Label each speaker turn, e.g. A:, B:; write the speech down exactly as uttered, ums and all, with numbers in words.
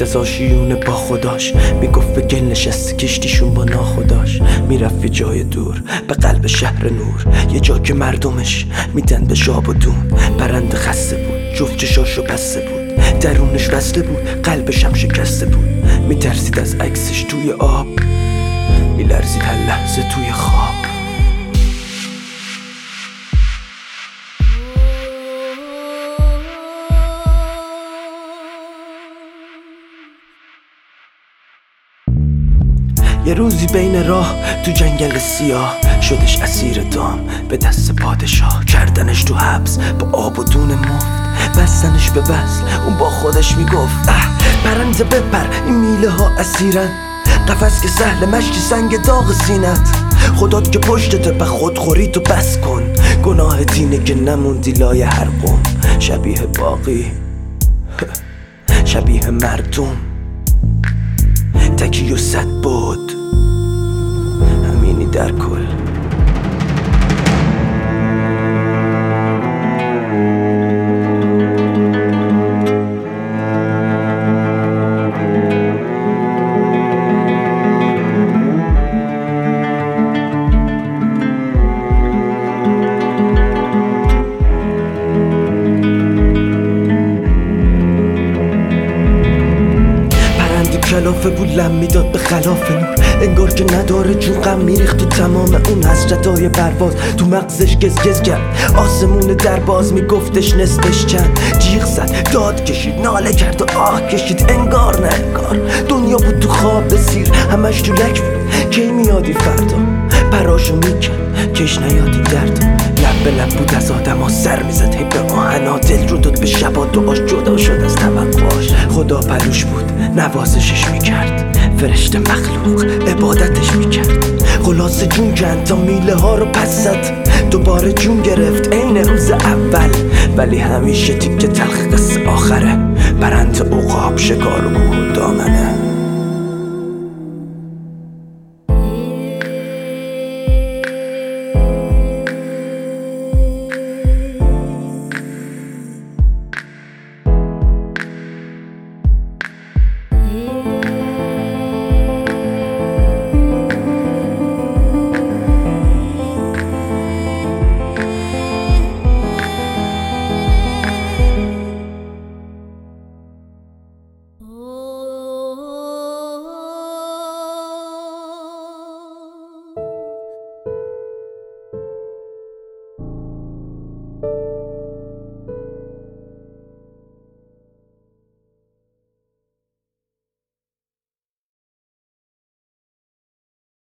A: میرفت از آشیونه با خداش، میگفت به گل نشسته کشتیشون با ناخداش. میرفت یه جای دور به قلب شهر نور، یه جا که مردمش میدن به شاب و دون. پرنده خسته بود، جفت چشاشو بسته بود، درونش وصله بود، قلبش هم شکسته بود. میترسید از عکسش توی آب، میلرزید هر لحظه توی خواب. یه روزی بین راه تو جنگل سیاه، شدش اسیر دام به دست پادشاه. کردنش تو حبس با آب و دون مفت، بستنش به وصل اون با خودش میگفت اه پرنده بپر، این میله ها اسیرن، قفس که سهل مشتی سنگ داغ سینت. خدات که پشتته به خودخوری تو بس کن، گناه دینه که نموندی لای هر قوم. شبیه باقی شبیه مردم، تکی و صد بود، همینی در کل. کلافه بود لم میداد به خلاف نور، انگار که نداره جون غم میریخت تو تمام اون حسرتای پرواز. تو مغزش گز گز کرد آسمون در باز، میگفتش نصفش چند. جیغ زد، داد کشید، ناله کرد و آه کشید، انگار نه انگار دنیا بود تو خواب سیر، همش تو لک بود. کی میادی فردا پراشو میکرد، کش نیادی درد. لب به لب بود از آدم ها سر میزد هی به آهنا، دل رو داد به شبا دعاش جدا شد از توقعاش. خدا پلوش بود نوازشش میکرد، فرشته مخلوق عبادتش میکرد. خلاص جون کند تا میله ها رو پس زد، دوباره جون گرفت عین روز اول. ولی همیشه تیکه تلخ قصه آخره، پرنده عقاب شکار و کوه دامنه.